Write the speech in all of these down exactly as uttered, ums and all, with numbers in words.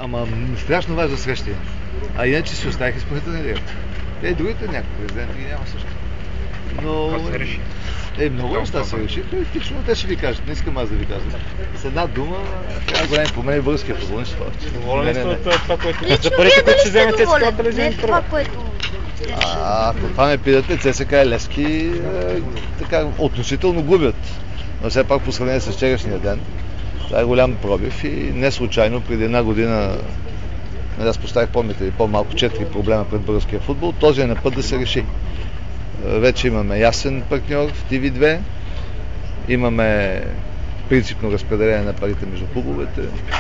Ама страшно важна среща има. А иначе си оставих изпълнителния директор. Те и другите някакви президенти ги няма също. Но... Какво се реши? Е, много неща се реши. Лично те ще ви кажат. Не искам аз да ви кажа. С една дума, трябва големи промени в българския футбол. Не ще това. Доволен ли сте от това, което... Лично За парите, вие които ще дали вземете сте с доволен? телевизионни Не това, което... А, ако това ме питате, ЦСКА и Левски е, така относително губят. Но все пак по сравнение с вчерашния ден, това е голям пробив и не случайно преди една година аз поставих, помните ли, по-малко четири проблема пред българския футбол. Този е на път да се реши. Вече имаме ясен партньор в Ти Ви две, имаме принципно разпределение на парите между клубовете,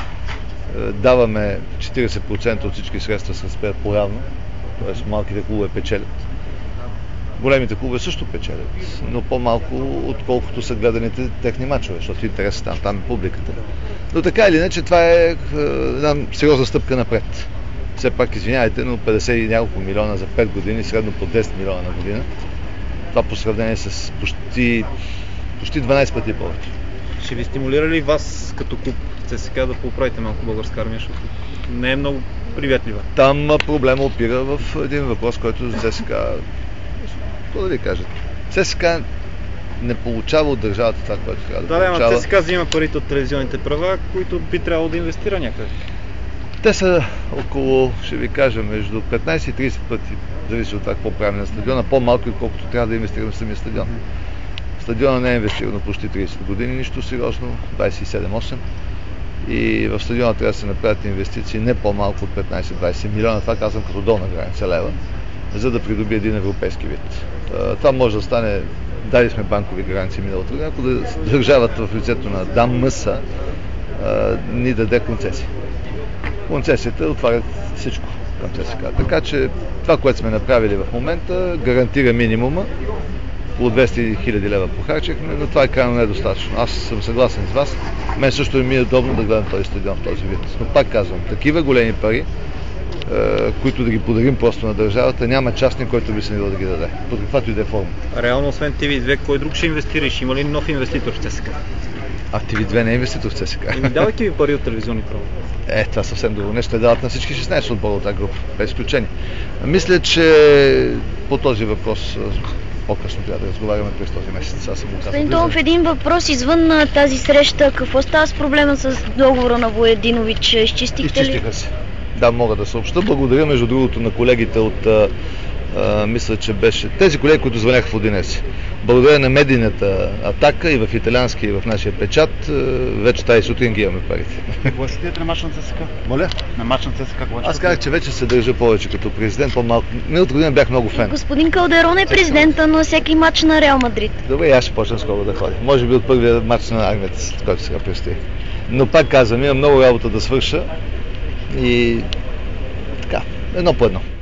даваме четирийсет процента от всички средства се разпределят по-равно, т.е. малките клубове печелят. Големите клубове също печелят, но по-малко отколкото са гледаните техни мачове, защото интересът там, там е публиката. Но така или иначе това е една сериозна стъпка напред. Все пак, извинявайте, но петдесет и няколко милиона за пет години, средно по десет милиона на година. Това по сравнение с почти, почти дванадесет пъти повече. Ще ви стимулира ли вас като клуб ЦСКА да поправите малко българска армия, защото не е много приветлива? Там проблема опира в един въпрос, който за ЦСКА, какво да ви кажа, ЦСКА не получава от държавата това, което трябва да, да получава. Да, ЦСКА взима парите от телевизионните права, които би трябвало да инвестира някъде. Те са около, ще ви кажа, между петнадесет и тридесет пъти, зависи от това какво правим на стадиона, по-малко, отколкото трябва да инвестираме в самия стадион. Стадиона не е инвестирано почти тридесет години, нищо сериозно, двадесет и седем двадесет и осем. И в стадиона трябва да се направят инвестиции не по-малко от петнадесет до двадесет милиона, това казвам като долна граница лева, за да придобие един европейски вид. Това може да стане, дали сме банкови гаранции миналото година, ако държавата в лицето на ДАМ-МС ни даде концесия. Концесията отварят всичко към ЦСКА. Така че това, което сме направили в момента, гарантира минимума. Около двеста хиляди лева похарчихме, но това е крайно недостатъчно. Аз съм съгласен с вас. Мен също ми е удобно да гледам този стадион в този вид. Но пак казвам, такива големи пари, е, които да ги подарим просто на държавата, няма частник, който би се не да ги даде. Под каквато и да е форма. Реално, освен Ти Ви две, кой друг ще инвестираш? Има ли нов инвеститор в ЦСКА? А Ти Ви две не е инвеститор в ЦСКА. И ми давайки ви пари от телевизионни права? Е, това съвсем друго нещо. Те дават на всички шестнадесет отбора от тази група, без изключение. Мисля, че по този въпрос по-късно трябва да разговаряме през този месец. Аз съм го казал. Томов, един въпрос извън на тази среща. Какво става с проблема с договора на Воединович? Изчистихте ли? Изчистиха се. Да, мога да съобща. Благодаря, между другото, на колегите от, а, а, мисля, че беше тези колеги, които звъняха в Одинеси. Благодаря на медийната атака и в италиански, и в нашия печат, вече тази сутрин ги имаме парите. Гласите на мач на ЦСКА? Моля? На мач на ЦСКА? Аз казах, че вече се държа повече като президент, по-малко. Миналата година бях много фен. Господин Калдерон е президента на всеки мач на Реал Мадрид. Добре, аз ще почна скоро да ходя. Може би от първия мач на армията, който сега предстои. Но пак казвам, имам много работа да свърша и така, едно по едно.